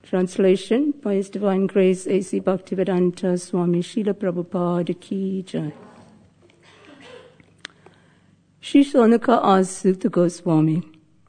Translation by His Divine Grace A.C. Bhaktivedanta Swami Srila Prabhupada Ki Jai. Shri Shonaka asked Sukta Goswami,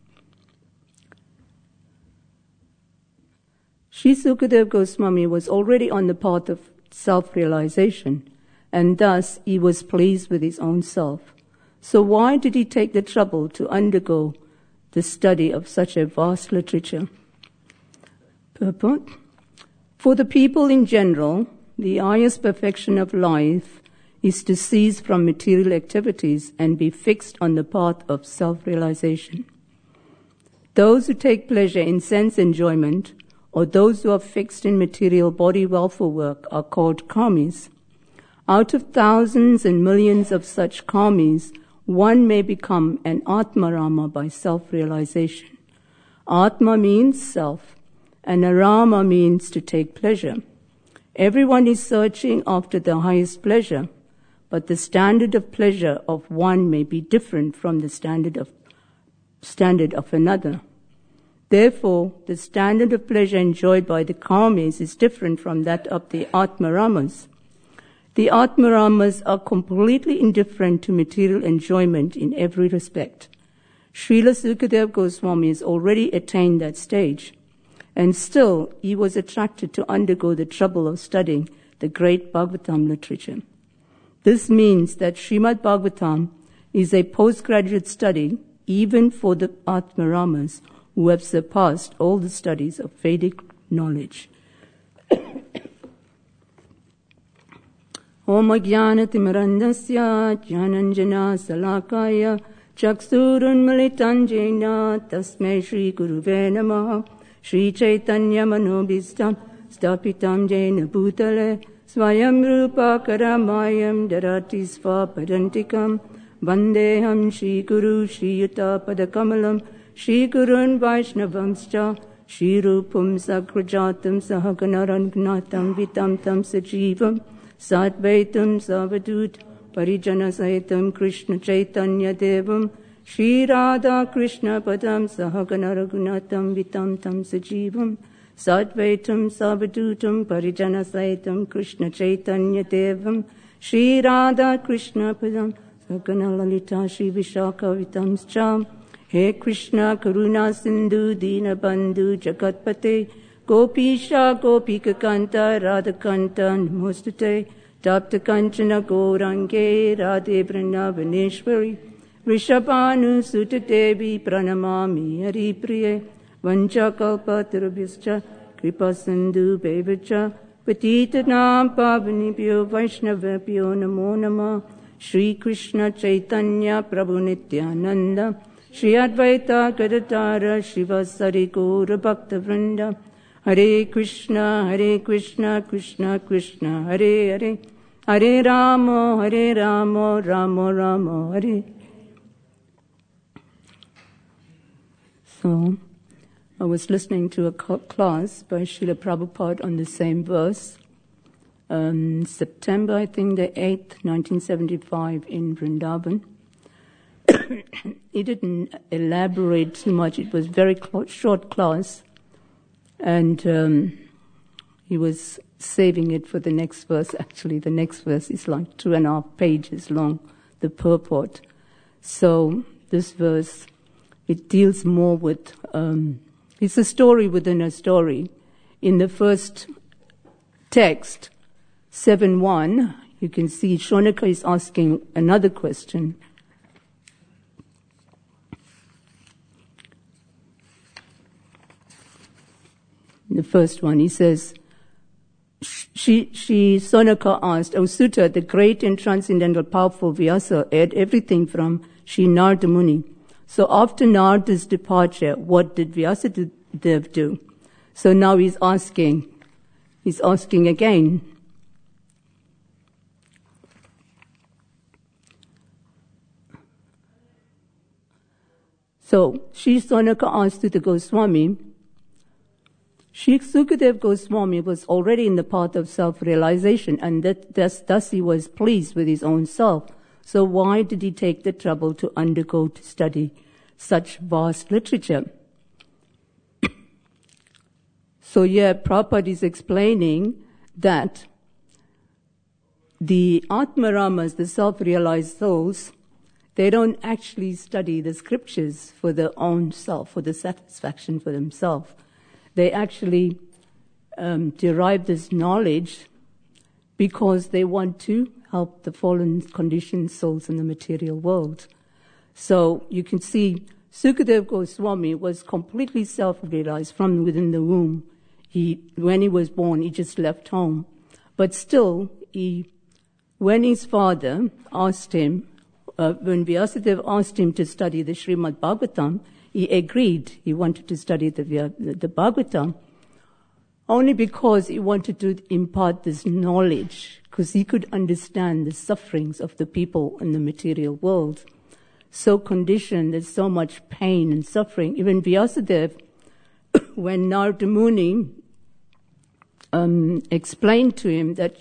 Shri Sukadev Goswami was already on the path of self-realization, and thus he was pleased with his own self. So why did he take the trouble to undergo the study of such a vast literature? Purport. For the people in general, the highest perfection of life is to cease from material activities and be fixed on the path of self-realization. Those who take pleasure in sense enjoyment, or those who are fixed in material body welfare work, are called karmis. Out of thousands and millions of such karmis, one may become an Atmarama by self-realization. Atma means self, and arama means to take pleasure. Everyone is searching after the highest pleasure, but the standard of pleasure of one may be different from the standard of another. Therefore, the standard of pleasure enjoyed by the karmis is different from that of the Atmaramas. The Atmaramas are completely indifferent to material enjoyment in every respect. Srila Sukadev Goswami has already attained that stage, and still he was attracted to undergo the trouble of studying the great Bhagavatam literature. This means that Srimad Bhagavatam is a postgraduate study even for the Atmaramas who have surpassed all the studies of Vedic knowledge. Om Ajnanatimirandasya Jnananjana Salakaya Chaksurunmalitanjena Tasmai Shri Guruve Namaha Shri Chaitanya Manobhistam Stapitam Jena Bhutale Swayam Rupa Karamayam Darati Svapadantikam Vandeham Shri Guru Shri Yuta Padakamalam Shri Gurun Vaishnavamscha Shri Rupam Sakrajatam Sahaganarangnatam Vitam Tam Sajivam Satvaitam Savadut Parijana Sahitam Krishna Chaitanya Devam Shri Radha Krishna Padam Sahagana Raghunatam Vitam Tam Sajivam Satvaitam Savadutam Parijana Sahitam Krishna Chaitanya Devam Shri Radha Krishna Padam Sahagana Lalita Shri Vishaka Vitam Scham He Krishna Karuna Sindhu Dina Bandhu Jagatpate Gopisha Gopika Kanta Radhakanta Namustate Tapta Kanchana Gaurange Radhe Vrindavaneshwari Rishabhanu Sutta Devi Pranamami Hari Priye Vanchakalpa Tirabhischa Kripa Sindhu Bevacha Patitanam Pavanibhyo Vaishnavabhyo Namo Namah Shri Krishna Chaitanya Prabhu Nityananda Shri Advaita Gadadhara Shivasari Gaura Bhakta Vrinda Hare Krishna, Krishna Krishna, Hare Hare, Hare Rama, Rama Rama, Hare. So, I was listening to a class by Srila Prabhupada on the same verse, September, I think, the 8th, 1975 in Vrindavan. He didn't elaborate too much. It was very short class. And he was saving it for the next verse. Actually, the next verse is like 2.5 pages long, the purport. So this verse, it deals more with, it's a story within a story. In the first text, 7.1, you can see Shonaka is asking another question. The first one, he says, she Sonaka asked, O Sutta, the great and transcendental powerful Vyasa had everything from Shri Narada Muni. So after Narada's departure, what did Vyasadeva do? So now he's asking again. So Shri Sonaka asked to the Goswami, Shri Sukadev Goswami was already in the path of self-realization, and thus he was pleased with his own self. So why did he take the trouble to undergo to study such vast literature? So here Prabhupada is explaining that the Atmaramas, the self-realized souls, they don't actually study the scriptures for their own self, for the satisfaction for themselves. They actually derive this knowledge because they want to help the fallen conditioned souls in the material world. So you can see Sukadeva Goswami was completely self-realized from within the womb. When he was born, he just left home. But still, when his father asked him, when Vyasadeva asked him to study the Srimad Bhagavatam, he agreed. He wanted to study the Bhagavatam only because he wanted to impart this knowledge, because he could understand the sufferings of the people in the material world. So conditioned, there's so much pain and suffering. Even Vyasadeva, when Narada Muni explained to him that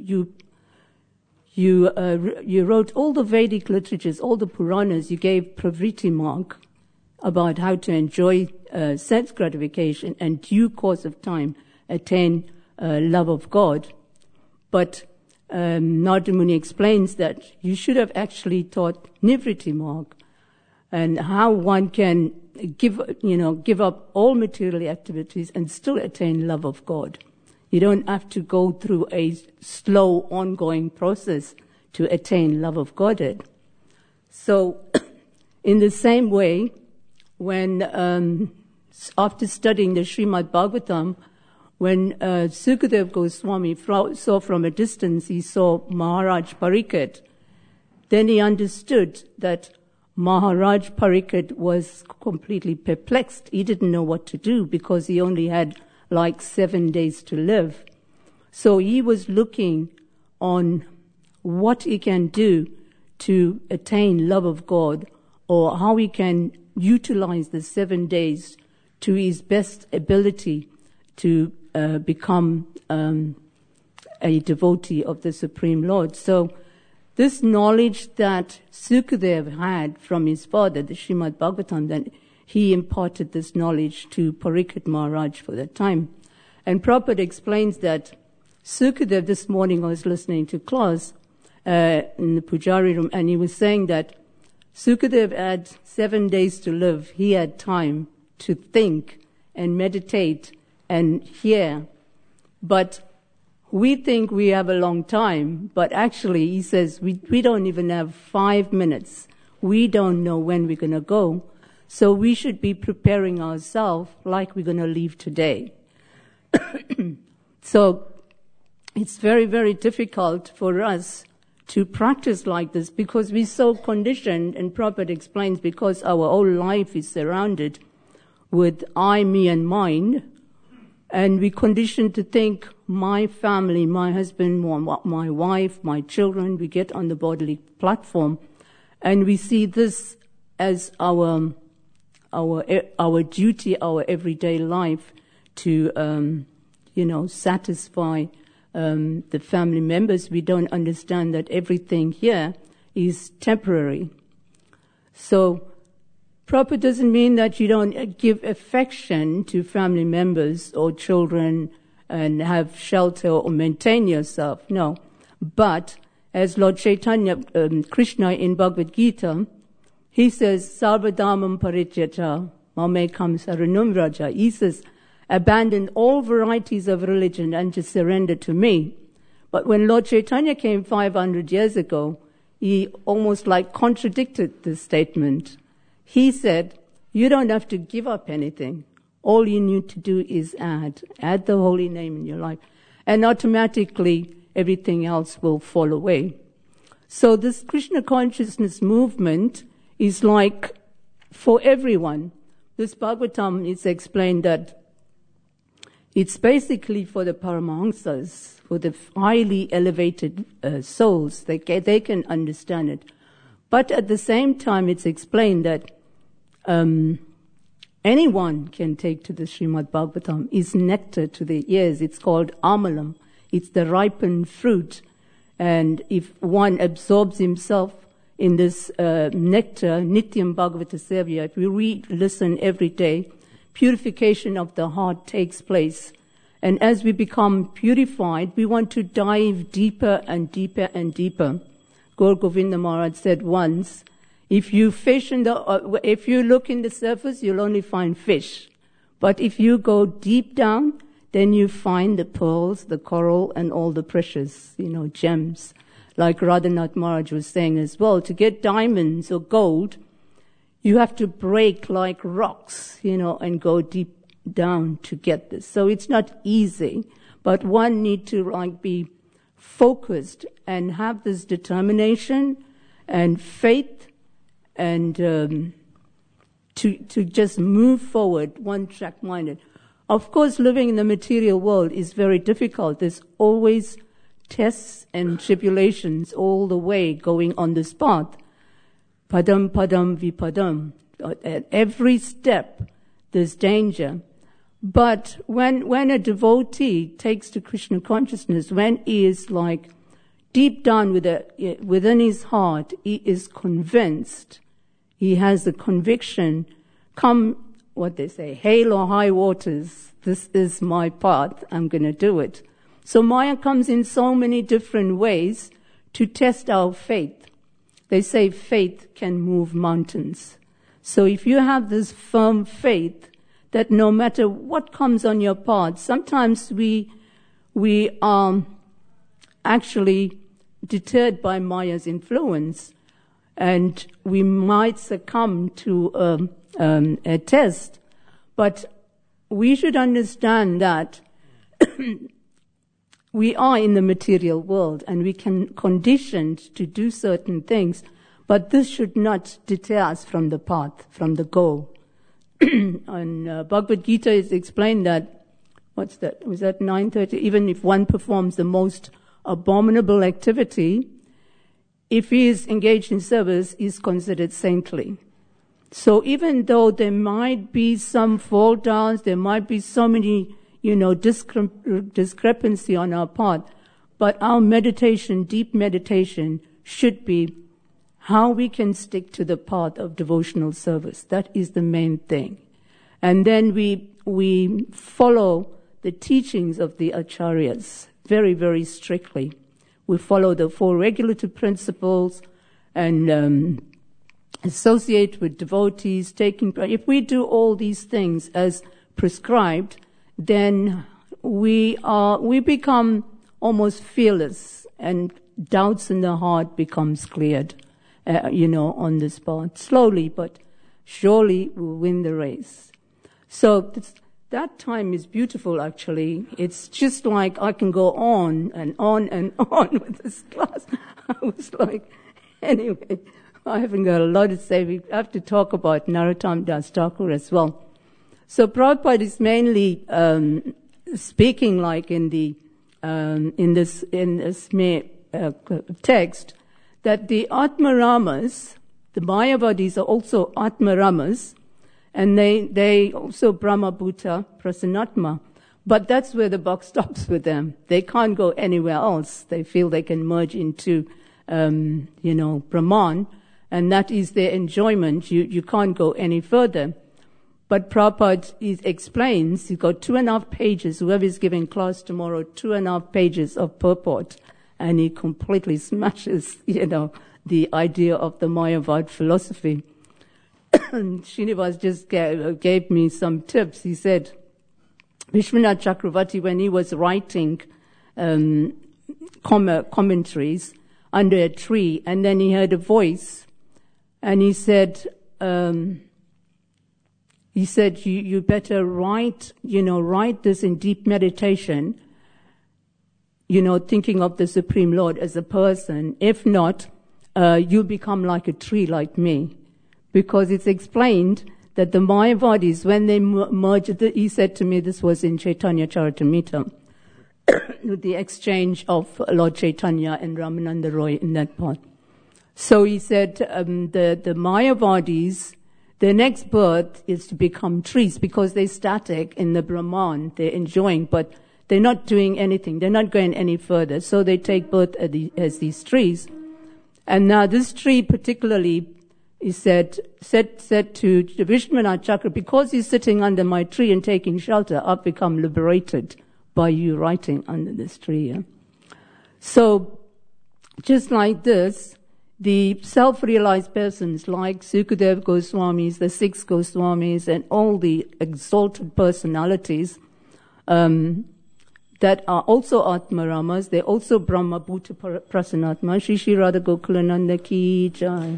you wrote all the Vedic literatures, all the Puranas, you gave Pravriti mark about how to enjoy sense gratification and due course of time attain love of God. But Narada Muni explains that you should have actually taught Nivritti mark and how one can give up all material activities and still attain love of God. You don't have to go through a slow, ongoing process to attain love of Godhead. So, in the same way, when after studying the Srimad Bhagavatam, when Sukadeva Goswami saw from a distance, he saw Maharaj Parikshit, then he understood that Maharaj Parikshit was completely perplexed. He didn't know what to do because he only had like 7 days to live. So he was looking on what he can do to attain love of God, or how he can utilize the 7 days to his best ability to become a devotee of the Supreme Lord. So this knowledge that Sukadeva had from his father, the Srimad Bhagavatam, then he imparted this knowledge to Parikshit Maharaj for that time. And Prabhupada explains that Sukadeva, this morning I was listening to class in the Pujari room, and he was saying that Sukadeva had 7 days to live. He had time to think and meditate and hear. But we think we have a long time, but actually, he says, we don't even have 5 minutes. We don't know when we're going to go. So we should be preparing ourselves like we're going to leave today. So it's very, very difficult for us to practice like this because we're so conditioned, and Prabhupada explains, because our whole life is surrounded with I, me, and mine, and we're conditioned to think my family, my husband, my wife, my children, we get on the bodily platform, and we see this as our duty, our everyday life to, satisfy the family members. We don't understand that everything here is temporary. So, proper doesn't mean that you don't give affection to family members or children and have shelter or maintain yourself. No. But, as Lord Chaitanya, Krishna in Bhagavad Gita, he says, Sarvadhamam parityata, mamekam saranam raja. He says, abandon all varieties of religion and just surrender to me. But when Lord Chaitanya came 500 years ago, he almost like contradicted this statement. He said, you don't have to give up anything. All you need to do is add the holy name in your life. And automatically everything else will fall away. So this Krishna consciousness movement is like for everyone. This Bhagavatam is explained that it's basically for the Paramahamsas, for the highly elevated souls. They can understand it. But at the same time, it's explained that anyone can take to the Srimad Bhagavatam. It's nectar to the ears. It's called amalam. It's the ripened fruit. And if one absorbs himself in this nectar, Nityam Bhagavata Sevya, if we read, listen every day, purification of the heart takes place. And as we become purified, we want to dive deeper and deeper and deeper. Gaur Govinda Maharaj said once, if you look in the surface, you'll only find fish. But if you go deep down, then you find the pearls, the coral, and all the precious, gems. Like Radhanath Maharaj was saying as well, to get diamonds or gold, you have to break like rocks, and go deep down to get this. So it's not easy, but one need to be focused and have this determination and faith and to just move forward, one-track-minded. Of course, living in the material world is very difficult. There's always tests and tribulations all the way going on this path. Padam padam vipadam. At every step, there's danger. But when a devotee takes to Krishna consciousness, when he is deep down within his heart, he is convinced, he has the conviction, come what they say, hail or high waters, this is my path, I'm going to do it. So Maya comes in so many different ways to test our faith. They say faith can move mountains. So if you have this firm faith that no matter what comes on your path, sometimes we are actually deterred by Maya's influence, and we might succumb to a test. But we should understand that we are in the material world and we can conditioned to do certain things, but this should not deter us from the path, from the goal. On Bhagavad Gita is explained that, was that 9:30? Even if one performs the most abominable activity, if he is engaged in service, he is considered saintly. So even though there might be some fall downs, there might be so many, discrepancy on our path, but our meditation, deep meditation, should be how we can stick to the path of devotional service. That is the main thing. And then we follow the teachings of the acharyas very, very strictly. We follow the 4 regulative principles and associate with devotees, if we do all these things as prescribed, then we become almost fearless, and doubts in the heart becomes cleared, on this path. Slowly but surely we'll win the race. So that time is beautiful, actually. It's just like I can go on and on and on with this class. I was anyway, I haven't got a lot to say. We have to talk about Narottam Das Thakur as well. So Prabhupada is mainly speaking in this text that the Atmaramas, the Mayavadis are also Atmaramas, and they also Brahmabhuta Prasanatma. But that's where the buck stops with them. They can't go anywhere else. They feel they can merge into, Brahman, and that is their enjoyment. You can't go any further. But Prabhupada explains, he's got 2.5 pages, whoever is giving class tomorrow, 2.5 pages of purport, and he completely smashes, the idea of the Mayavad philosophy. Srinivas just gave me some tips. He said, Vishwanath Chakravarti, when he was writing commentaries under a tree, and then he heard a voice, and he said, you better write this in deep meditation, thinking of the Supreme Lord as a person. If not, you'll become like a tree like me. Because it's explained that the Mayavadis, when they merged, he said to me, this was in Chaitanya Charitamrita, the exchange of Lord Chaitanya and Ramananda Roy in that part. So he said, the Mayavadis, their next birth is to become trees because they're static in the Brahman. They're enjoying, but they're not doing anything. They're not going any further. So they take birth as these trees. And now this tree particularly he said to the Vishwanath Chakra, because he's sitting under my tree and taking shelter, I've become liberated by you writing under this tree. Yeah? So, just like this, the self-realized persons like Sukadev Goswamis, the 6 Goswamis, and all the exalted personalities that are also Atmaramas, they're also Brahma Bhuta Prasanatma, Shri Shri Radha Gokulananda Ki Jai.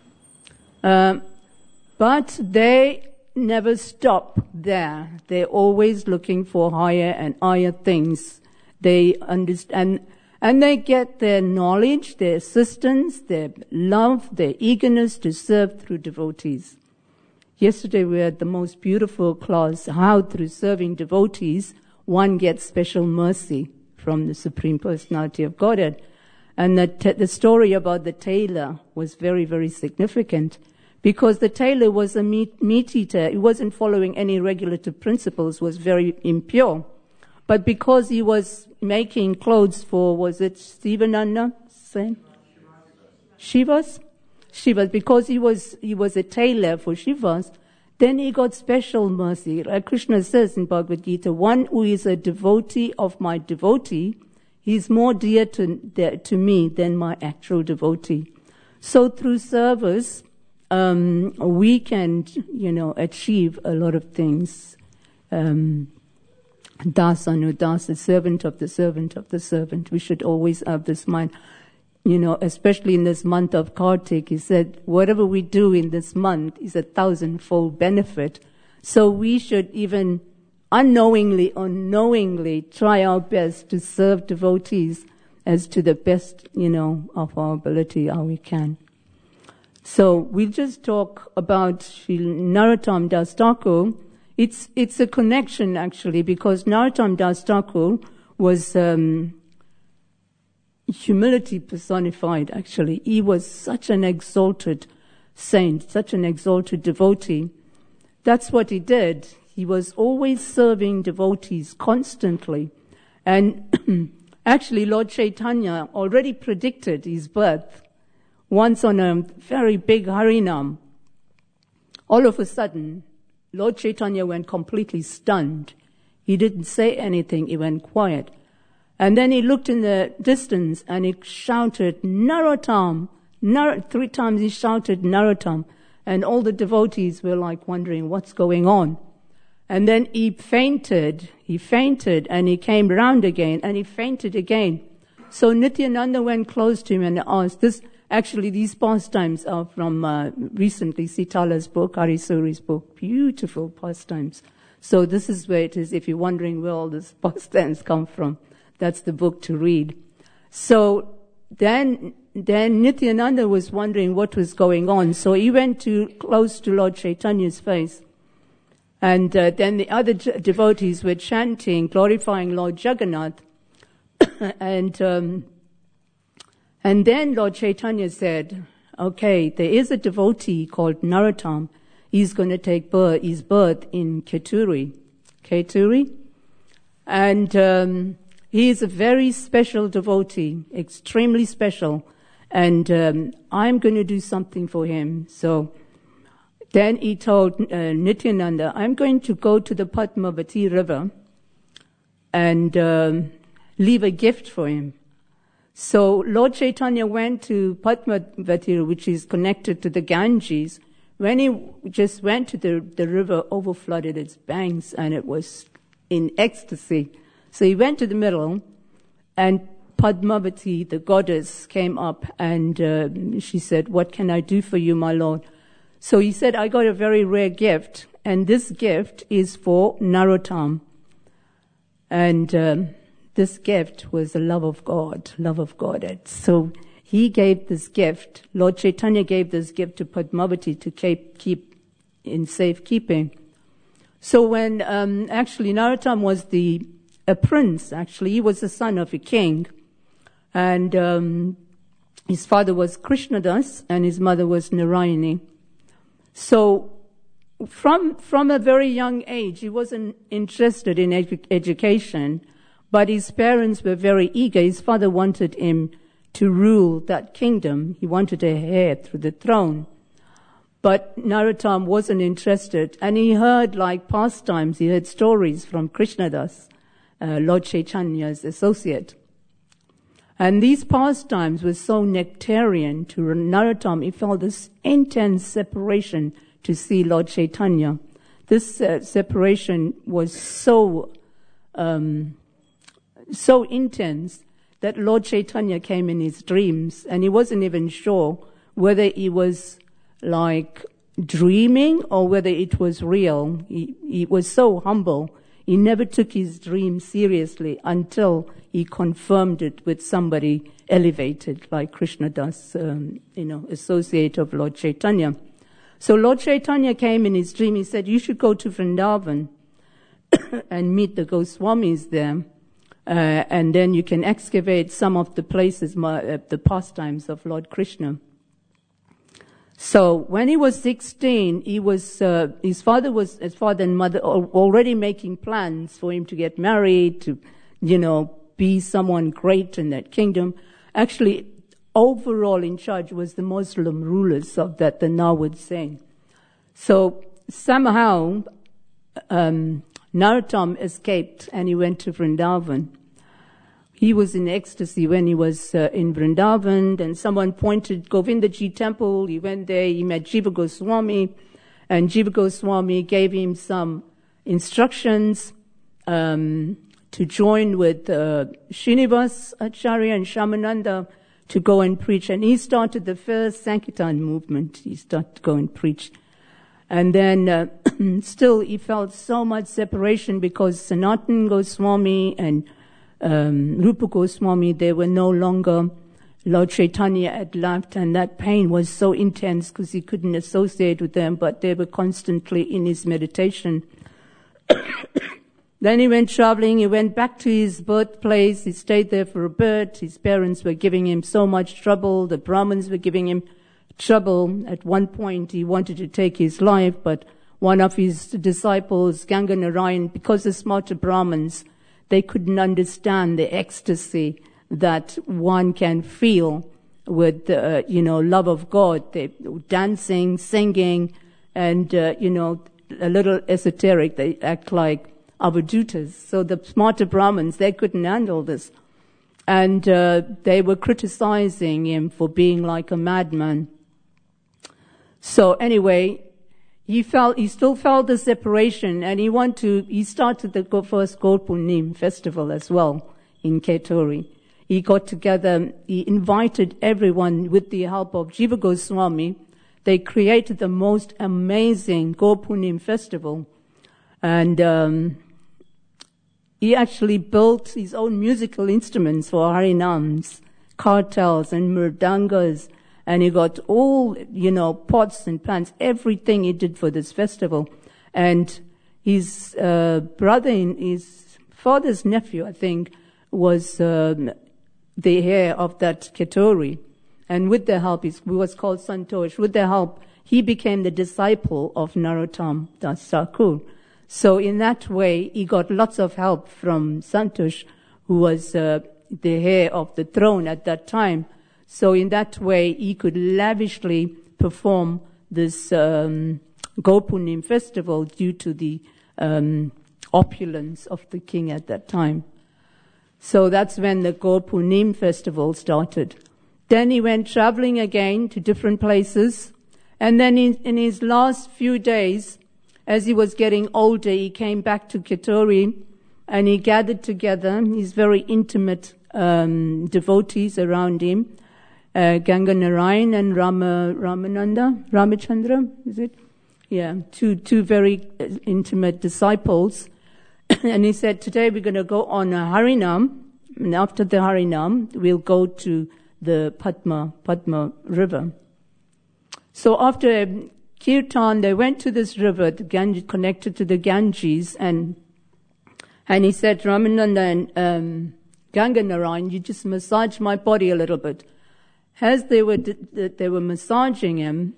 But they never stop there. They're always looking for higher and higher things. They understand, and they get their knowledge, their assistance, their love, their eagerness to serve through devotees. Yesterday we had the most beautiful class, how through serving devotees one gets special mercy from the Supreme Personality of Godhead. And the story about the tailor was very, very significant, because the tailor was a meat eater. He wasn't following any regulative principles, was very impure. But because he was making clothes for, was it Sivananda? Shivas? Shivas. Because he was a tailor for Shivas, then he got special mercy. Krishna says in Bhagavad Gita, one who is a devotee of my devotee, he's more dear to me than my actual devotee. So through service, we can, achieve a lot of things. Dasanudasa, servant of the servant of the servant. We should always have this mind. Especially in this month of Kartik, he said, whatever we do in this month is 1,000-fold benefit. So we should even unknowingly or knowingly try our best to serve devotees as to the best, of our ability, how we can. So we'll just talk about Sri Narottam Das Thakur. It's a connection actually, because Narottam Das Thakur was humility personified actually. He was such an exalted saint, such an exalted devotee. That's what he did. He was always serving devotees constantly. And actually Lord Chaitanya already predicted his birth. Once on a very big Harinam, all of a sudden, Lord Chaitanya went completely stunned. He didn't say anything, he went quiet. And then he looked in the distance and he shouted, Narottam! 3 times he shouted, Narottam. And all the devotees were like wondering what's going on. And then he fainted, and he came round again, and he fainted again. So Nityananda went close to him and asked, these pastimes are from recently Sitala's book, Harisuri's book, beautiful pastimes. So this is where it is, if you're wondering where all these pastimes come from. That's the book to read. So then Nityananda was wondering what was going on. So he went close to Lord Chaitanya's face. And then the other devotees were chanting, glorifying Lord Jagannath. And then Lord Chaitanya said, okay, there is a devotee called Narottam. He's going to take his birth in Keturi. And he is a very special devotee, extremely special. And I'm going to do something for him. So then he told Nityananda, I'm going to go to the Padmavati river and leave a gift for him. So Lord Chaitanya went to Padmavati, which is connected to the Ganges. When he just went to the river, overflooded its banks, and it was in ecstasy. So he went to the middle, and Padmavati, the goddess, came up, and she said, what can I do for you, my lord? So he said, I got a very rare gift, and this gift is for Narottam. And this gift was the love of God. So he gave this gift, Lord Chaitanya gave this gift to Padmavati to keep in safekeeping. So when actually Narottam was a prince, actually, he was the son of a king. And his father was Krishnadas and his mother was Narayani. So from a very young age, he wasn't interested in education, but his parents were very eager. His father wanted him to rule that kingdom. He wanted a heir through the throne. But Narottam wasn't interested, and he heard like pastimes, he heard stories from Krishnadas, Lord Chaitanya's associate. And these pastimes were so nectarian to Narottam, he felt this intense separation to see Lord Chaitanya. This separation was so intense that Lord Chaitanya came in his dreams, and he wasn't even sure whether he was like dreaming or whether it was real. He was so humble. He never took his dream seriously until he confirmed it with somebody elevated like Krishnadas, associate of Lord Chaitanya. So Lord Chaitanya came in his dream. He said, you should go to Vrindavan and meet the Goswamis there. And then you can excavate some of the places, the pastimes of Lord Krishna. So when he was 16, he was his father and mother already making plans for him to get married, to, be someone great in that kingdom. Actually, overall in charge was the Muslim rulers of that, the Nawad Sen. So somehow, Narottam escaped and he went to Vrindavan. He was in ecstasy when he was in Vrindavan, and someone pointed Govindaji temple. He went there, he met Jiva Goswami, and Jiva Goswami gave him some instructions to join with Srinivas Acharya and Shamananda to go and preach. And he started the first Sankirtan movement. He started to go and preach. And then still he felt so much separation because Sanatan Goswami and Rupa Goswami, they were no longer. Lord Chaitanya had left, and that pain was so intense because he couldn't associate with them, but they were constantly in his meditation. Then he went traveling, he went back to his birthplace, he stayed there for a bit. His parents were giving him so much trouble, the Brahmins were giving him trouble. At one point he wanted to take his life, but one of his disciples, Ganga Narayan, because the smarter Brahmins, they couldn't understand the ecstasy that one can feel with, love of God. They dancing, singing, and, a little esoteric. They act like avadutas. So the smarter Brahmins, they couldn't handle this. And they were criticizing him for being like a madman. So anyway, he still felt the separation, and he started the first Gaur-Punim festival as well in Keturi. He got together, he invited everyone with the help of Jiva Goswami. They created the most amazing Gaur-Punim festival. And he actually built his own musical instruments for Harinams, kartals and mridangas. And he got all, pots and pans, everything he did for this festival. And his his father's nephew, I think, was the heir of that Keturi. And with their help, he was called Santosh. With their help, he became the disciple of Narottam Das Thakur. So in that way, he got lots of help from Santosh, who was the heir of the throne at that time. So in that way, he could lavishly perform this Gaur-Punim festival due to the opulence of the king at that time. So that's when the Gaur-Punim festival started. Then he went traveling again to different places. And then in his last few days, as he was getting older, he came back to Keturi and he gathered together his very intimate devotees around him. Ganga Narayan and Ramachandra, is it? Yeah, two very intimate disciples. And he said, today we're going to go on a Harinam, and after the Harinam, we'll go to the Padma river. So after Kirtan, they went to this river, the Ganges, connected to the Ganges, and he said, Ramananda and Ganga Narayan, you just massage my body a little bit. As they were massaging him,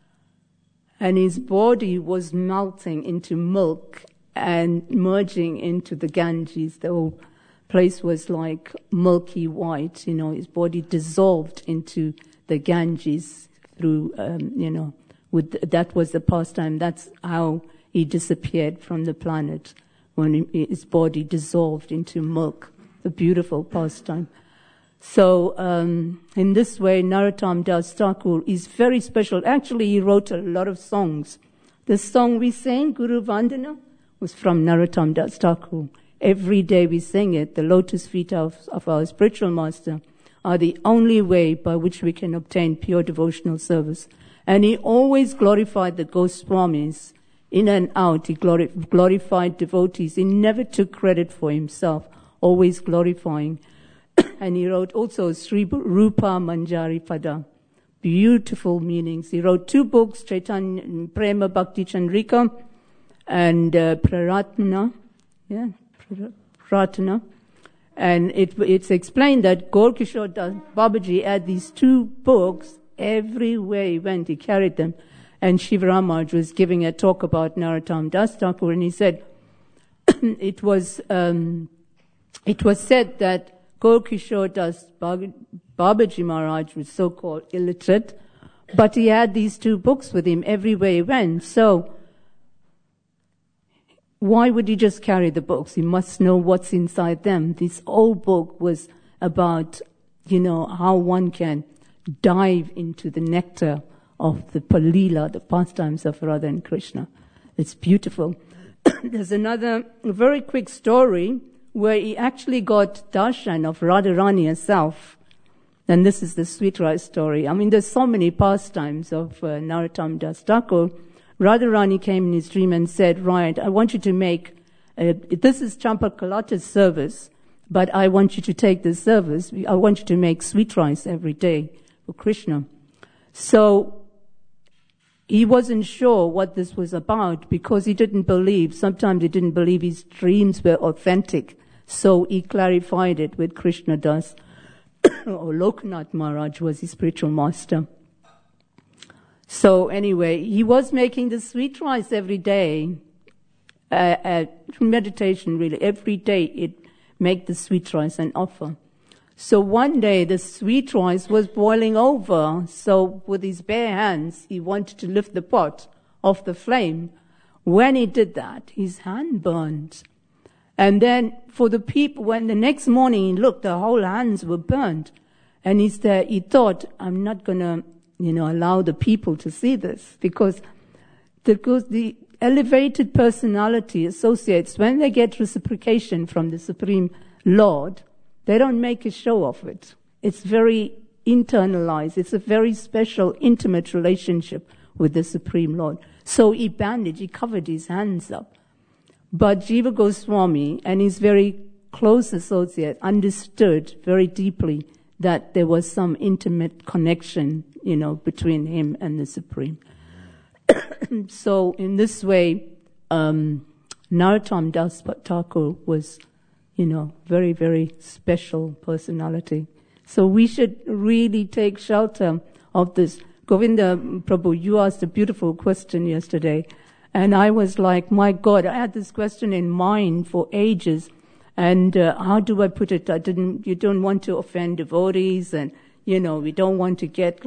and his body was melting into milk and merging into the Ganges. The whole place was like milky white, his body dissolved into the Ganges through, that was the pastime. That's how he disappeared from the planet when his body dissolved into milk. The beautiful pastime. So in this way, Narottam Das Thakur is very special. Actually, he wrote a lot of songs. The song we sang, Guru Vandana, was from Narottam Das Thakur. Every day we sing it. The lotus feet of our spiritual master are the only way by which we can obtain pure devotional service. And he always glorified the Goswamis in and out. He glorified devotees. He never took credit for himself, always glorifying. And he wrote also Sri Rupa Manjari Pada. Beautiful meanings. He wrote 2 books, Chaitanya Prema Bhakti Chandrika and Praratna. Yeah, Praratna. And it's explained that Gaur Kishore Das Babaji had these 2 books everywhere he went. He carried them. And Shiva Ramaj was giving a talk about Narottam Das Thakur, and he said it was said that Gaur Kishore Das Babaji Maharaj was so-called illiterate, but he had these 2 books with him everywhere he went. So why would he just carry the books? He must know what's inside them. This whole book was about, how one can dive into the nectar of the Palila, the pastimes of Radha and Krishna. It's beautiful. There's another very quick story where he actually got darshan of Radharani herself. And this is the sweet rice story. I mean, there's so many pastimes of Narottam Das Thakur. Radharani came in his dream and said, right, I want you to make, this is Champakalata's service, but I want you to take this service. I want you to make sweet rice every day for Krishna. So he wasn't sure what this was about because he didn't believe. Sometimes he didn't believe his dreams were authentic. So he clarified it with Krishna Das, or Lokanath Maharaj was his spiritual master. So anyway, he was making the sweet rice every day, meditation really. Every day he'd make the sweet rice and offer. So one day the sweet rice was boiling over. So with his bare hands, he wanted to lift the pot off the flame. When he did that, his hand burned. And then for the people, when the next morning he looked, the whole hands were burnt. And he thought, I'm not going to, allow the people to see this because the elevated personality associates, when they get reciprocation from the Supreme Lord, they don't make a show of it. It's very internalized. It's a very special, intimate relationship with the Supreme Lord. So he covered his hands up. But Jiva Goswami and his very close associate understood very deeply that there was some intimate connection, between him and the Supreme. So in this way, Narottam Das Thakur was, very, very special personality. So we should really take shelter of this. Govinda Prabhu, you asked a beautiful question yesterday. And I was like, my God, I had this question in mind for ages. And how do I put it? You don't want to offend devotees and, we don't want to get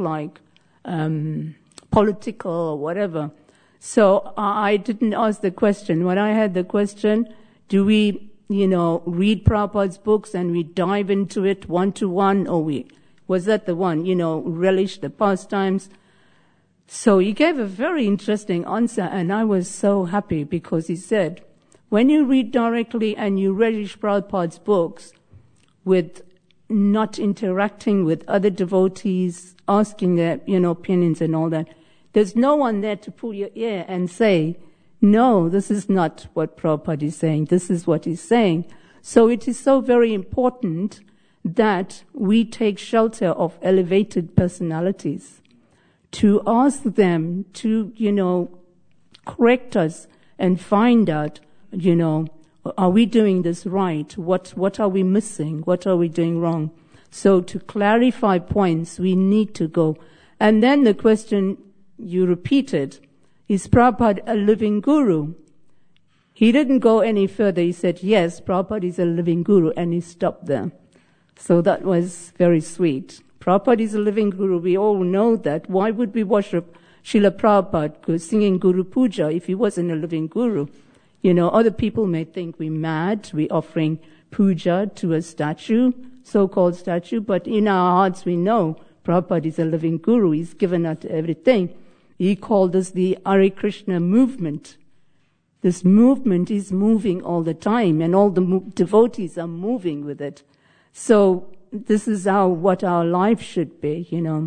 political or whatever. So I didn't ask the question. When I had the question, do we, read Prabhupada's books and we dive into it 1-to-1, or was that the one, relish the pastimes? So he gave a very interesting answer, and I was so happy because he said, when you read directly and you relish Prabhupada's books with not interacting with other devotees, asking their, opinions and all that, there's no one there to pull your ear and say, no, this is not what Prabhupada is saying. This is what he's saying. So it is so very important that we take shelter of elevated personalities, to ask them to, correct us and find out, are we doing this right? What are we missing? What are we doing wrong? So to clarify points, we need to go. And then the question you repeated, is Prabhupada a living guru? He didn't go any further. He said, yes, Prabhupada is a living guru, and he stopped there. So that was very sweet. Prabhupada is a living guru. We all know that. Why would we worship Srila Prabhupada goes singing Guru Puja, if he wasn't a living guru, other people may think we're mad, we're offering puja to a statue, so-called statue, but in our hearts we know Prabhupada is a living guru. He's given us everything. He called us the Hare Krishna movement. This movement is moving all the time, and all the devotees are moving with it. So this is what our life should be,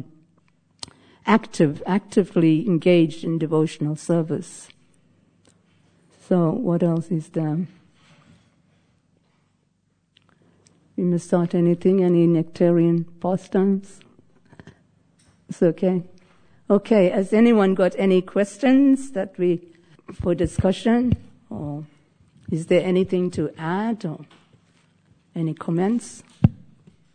actively engaged in devotional service. So what else is there? We must start anything, any nectarian pastimes? It's okay. Okay, has anyone got any questions for discussion? Or is there anything to add or any comments?